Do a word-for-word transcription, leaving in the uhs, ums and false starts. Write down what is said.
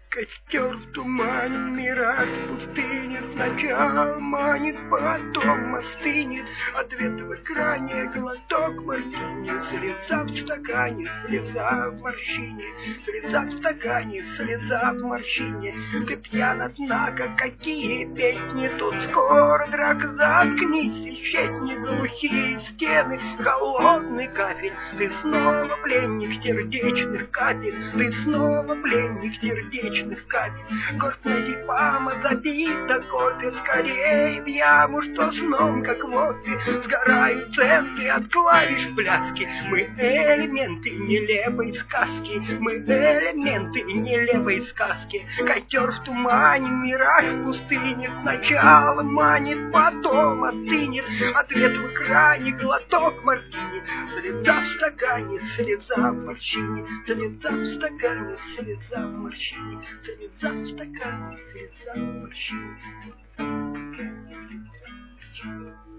Костер в тумане, мираж в пустыне, сначала манит, потом остынет. Ответ в экране, глоток мартини, слеза в стакане, слеза в морщине, слеза в стакане, слеза в морщине. Ты пьян, однако, какие песни, тут скоро драк, заткнись, исчезни, глухие стены, холодный кафель. Ты снова пленник сердечных капель, ты снова пленник сердечных капель. Горстная пама забита кофе, скорее в яму, что сном, как вопи, сгорают центы от клавиш пляски. Мы элементы нелепой сказки, мы элементы нелепой сказки. Костер в тумане, мираж в пустыне, сначала манит, потом остынет. Ответ в экране, глоток мартини, слеза в стакане, слеза в морщине, слеза в стакане, слеза в морщине, слеза в стакане, слеза в морщине.